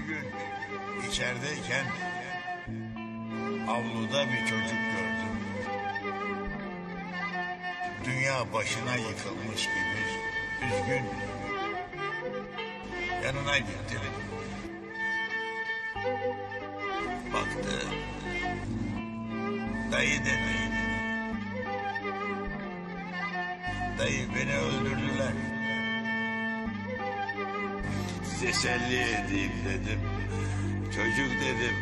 gün içerideyken avluda bir çocuk gördüm. Dünya başına yıkılmış gibi üzgün. Yanına gittim. Baktı. Dayı dedi. Dayı, beni öldürdüler. Teselli edeyim dedim. Çocuk dedim.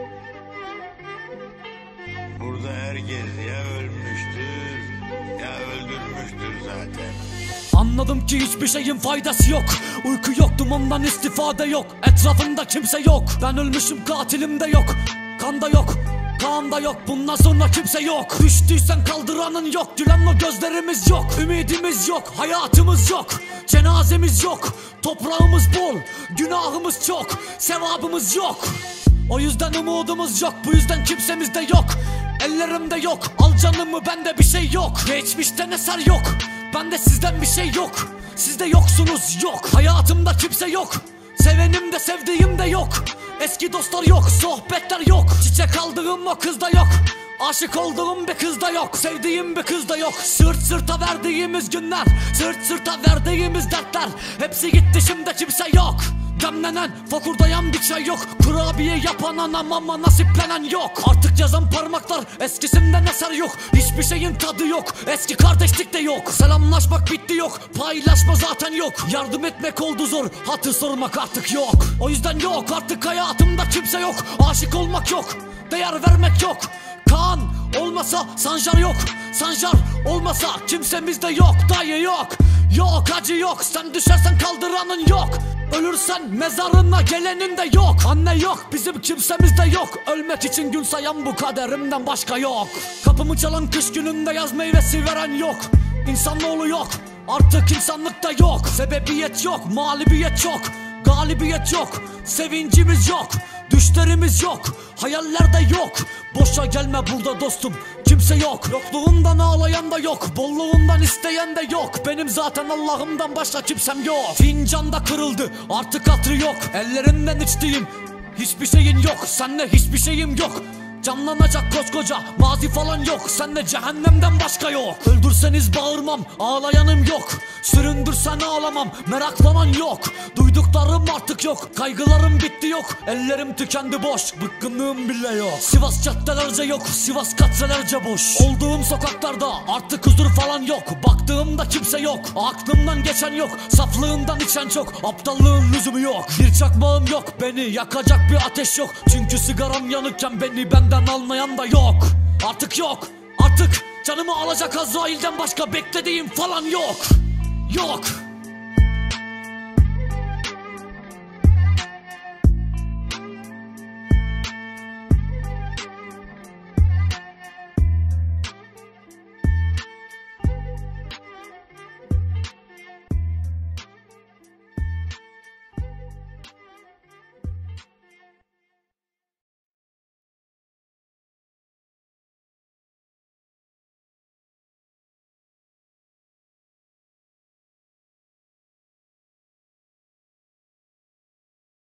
Burada herkes ya ölmüştür ya öldürmüştür zaten. Anladım ki hiçbir şeyin faydası yok. Uyku yok, dumandan istifade yok. Etrafımda kimse yok. Ben ölmüşüm, katilim de yok. Kan da yok, Kaan da yok. Bundan sonra kimse yok. Düştüysen kaldıranın yok. Gülen o gözlerimiz yok. Ümidimiz yok, hayatımız yok. Cenazemiz yok. Toprağımız bol, günahımız çok. Sevabımız yok. O yüzden umudumuz yok. Bu yüzden kimsemiz de yok. Ellerimde yok, al canımı, bende bir şey yok. Geçmişten eser yok, bende sizden bir şey yok. Sizde yoksunuz, yok. Hayatımda kimse yok. Sevenim de sevdiğim de yok. Eski dostlar yok, sohbetler yok. Çiçek aldığım o kız da yok. Aşık olduğum bir kız da yok. Sevdiğim bir kız da yok. Sırt sırta verdiğimiz günler, sırt sırta verdiğimiz dertler, hepsi gitti, şimdi kimse yok. Demlenen, fokurdayan bir çay yok. Kurabiye yapan anam ama nasiplenen yok. Artık yazan parmaklar, eskisinden eser yok. Hiçbir şeyin tadı yok, eski kardeşlik de yok. Selamlaşmak bitti yok, paylaşma zaten yok. Yardım etmek oldu zor, hatır sormak artık yok. O yüzden yok, artık hayatımda kimse yok. Aşık olmak yok, değer vermek yok. Kaan olmasa Sancar yok. Sancar olmasa kimsemiz de yok. Dayı yok, yok acı yok. Sen düşersen kaldıranın yok. Ölürsen mezarına gelenin de yok. Anne yok, bizim kimsemiz de yok. Ölmek için gün sayan bu kaderimden başka yok. Kapımı çalan kış gününde yaz meyvesi veren yok. İnsanoğlu yok, artık insanlıkta yok. Sebebiyet yok, mağlubiyet yok. Galibiyet yok, sevincimiz yok. Düşlerimiz yok, hayaller de yok. Boşa gelme burada dostum, kimse yok. Yokluğundan ağlayan da yok, bolluğundan isteyen de yok. Benim zaten Allah'ımdan başka kimsem yok. Fincan da kırıldı, artık hatırı yok. Ellerimden içtiğim hiçbir şeyin yok. Seninle hiçbir şeyim yok. Canlanacak koskoca mazi falan yok. Seninle cehennemden başka yok. Öldürseniz bağırmam, ağlayanım yok. Süründürsen ağlamam, meraklanan yok. Duyduklarım artık yok, kaygılarım bitti yok. Ellerim tükendi boş, bıkkınlığım bile yok. Sivas caddelerce yok, Sivas katrelerce boş. Olduğum sokaklarda artık huzur falan yok. Baktığımda kimse yok, aklımdan geçen yok. Saflığından içen çok, aptallığın lüzumu yok. Bir çakmağım yok, beni yakacak bir ateş yok. Çünkü sigaram yanıkken beni benden almayan da yok. Artık yok, artık canımı alacak Azrail'den başka beklediğim falan yok. Yok.